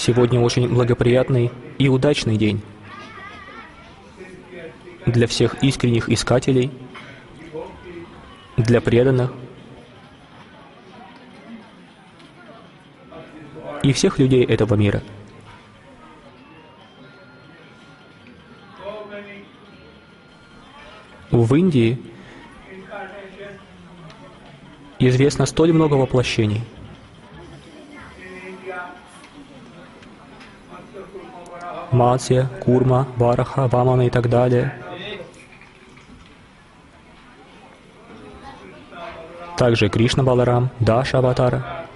Сегодня очень благоприятный и удачный день для всех искренних искателей, для преданных и всех людей этого мира. В Индии известно столь много воплощений. Матсья, Курма, Вараха, Вамана и так далее. Также Кришна Баларам, Даша Аватара.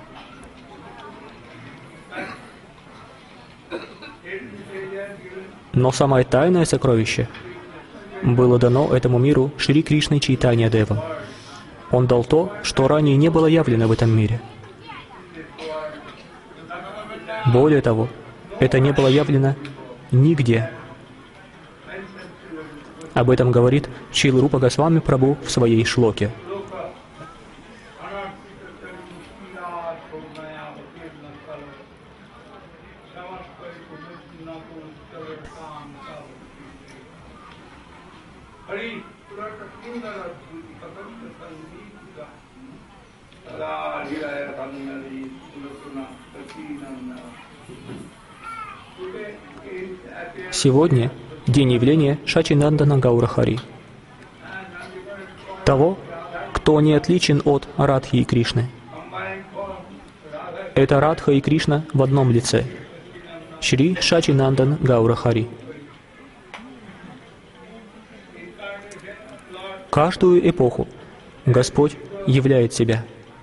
Но самое тайное сокровище было дано этому миру Шри Кришной Чайтанья Девом. Он дал то, что ранее не было явлено в этом мире. Более того, это не было явлено нигде. Об этом говорит Шрила Рупа Госвами Прабху в своей шлоке. Сегодня день явления Шачинандана Гаура Хари, того, кто не отличен от Радхи и Кришны. Это Радха и Кришна в одном лице. Шри Шачинандан Гаура Хари. Каждую эпоху Господь являет себя.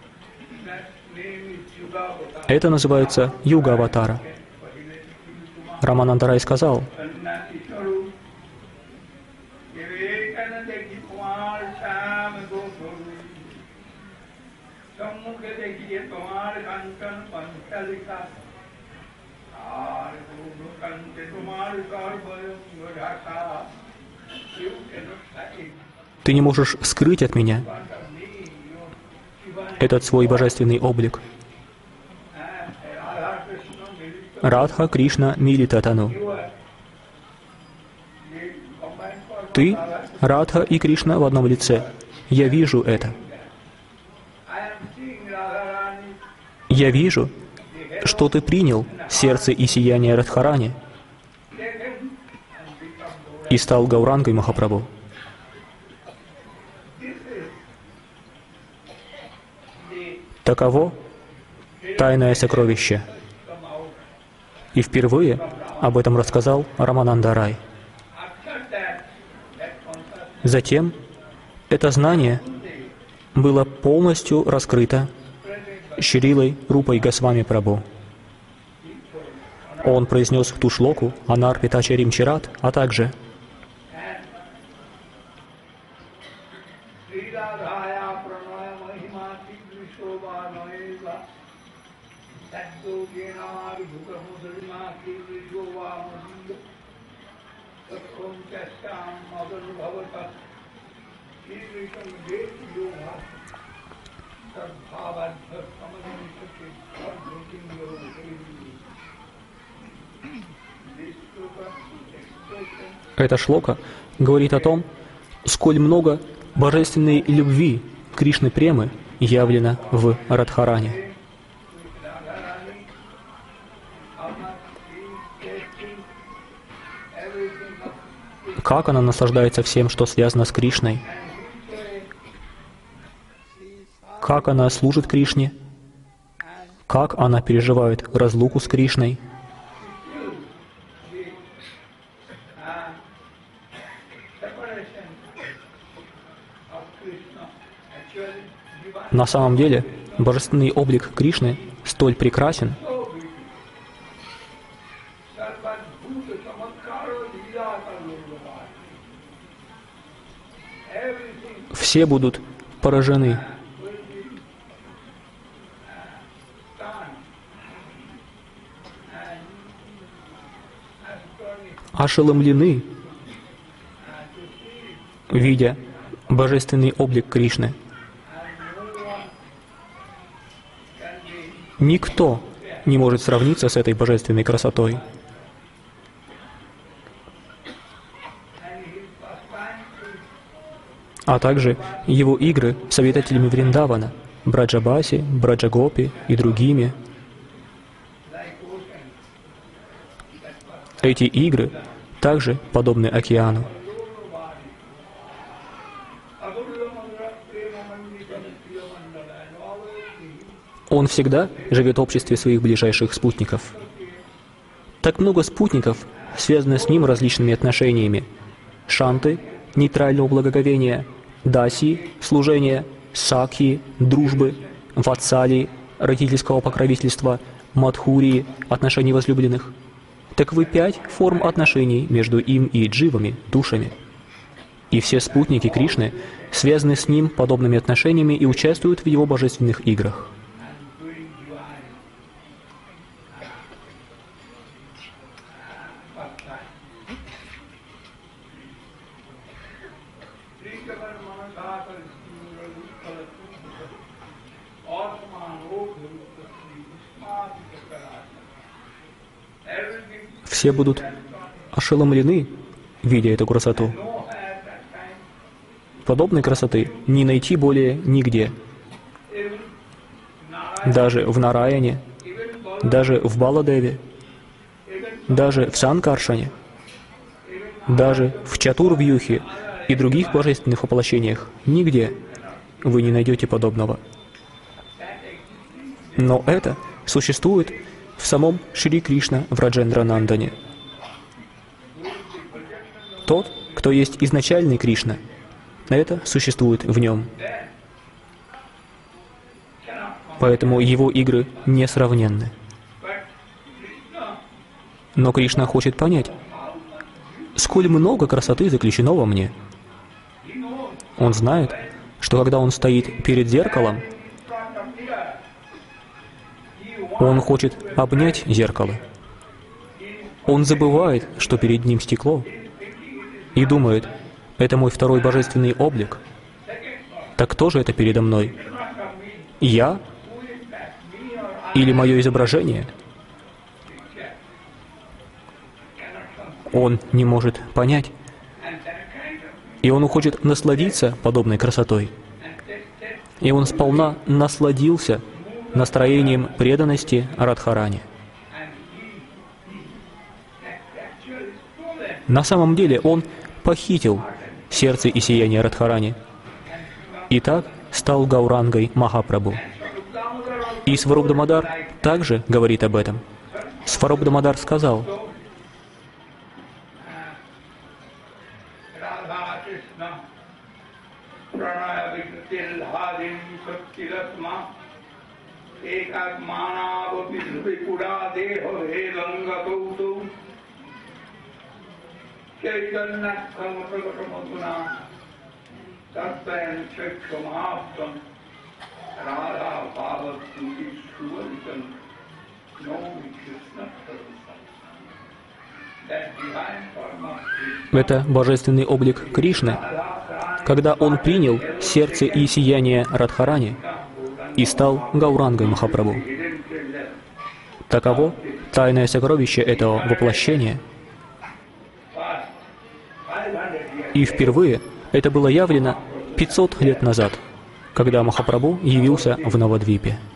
Это называется Юга-аватара. Рамананда Рай сказал: ты не можешь скрыть от меня этот свой божественный облик. Радха, Кришна, Милита Тану. Ты, Радха и Кришна в одном лице. Я вижу это. Я вижу, что ты принял сердце и сияние Радхарани и стал Гаурангой Махапрабху. Таково тайное сокровище. И впервые об этом рассказал Рамананда Рай. Затем это знание было полностью раскрыто Шрилой Рупой Госвами Прабху. Он произнес ту шлоку Анарпита Чарим Чират, а также эта шлока говорит о том, сколь много божественной любви Кришны Премы явлено в Радхарани. Как она наслаждается всем, что связано с Кришной. Как она служит Кришне. Как она переживает разлуку с Кришной. На самом деле, божественный облик Кришны столь прекрасен, все будут поражены. Ошеломлены, видя божественный облик Кришны. Никто не может сравниться с этой божественной красотой. А также его игры с обитателями Вриндавана, Браджабаси, Браджагопи и другими. Эти игры также подобны океану. Он всегда живет в обществе своих ближайших спутников. Так много спутников связано с ним различными отношениями. Шанты — нейтрального благоговения, даси — служения, сакхи — дружбы, ватсали — родительского покровительства, мадхурии — отношений возлюбленных. Таковы 5 форм отношений между им и дживами, душами. И все спутники Кришны связаны с ним подобными отношениями и участвуют в его божественных играх. Все будут ошеломлены, видя эту красоту. Подобной красоты не найти более нигде. Даже в Нараяне, даже в Баладеве, даже в Санкаршане, даже в Чатурвьюхе и других божественных воплощениях нигде вы не найдете подобного. Но это существует в самом Шри Кришна Враджендранандане. Тот, кто есть изначальный Кришна, это существует в нем. Поэтому его игры несравненны. Но Кришна хочет понять, сколь много красоты заключено во мне. Он знает, что когда он стоит перед зеркалом, он хочет обнять зеркало. Он забывает, что перед ним стекло, и думает, это мой второй божественный облик. Так кто же это передо мной? Я? Или мое изображение? Он не может понять. И он хочет насладиться подобной красотой. И он сполна насладился настроением преданности Радхарани. На самом деле он похитил сердце и сияние Радхарани. И так стал Гаурангой Махапрабху. И Сварубдамодар также говорит об этом. Сварубдамодар сказал: это божественный облик Кришны, когда он принял сердце и сияние Радхарани и стал Гаурангой Махапрабху. Таково тайное сокровище этого воплощения. И впервые это было явлено 500 лет назад, когда Махапрабху явился в Навадвипе.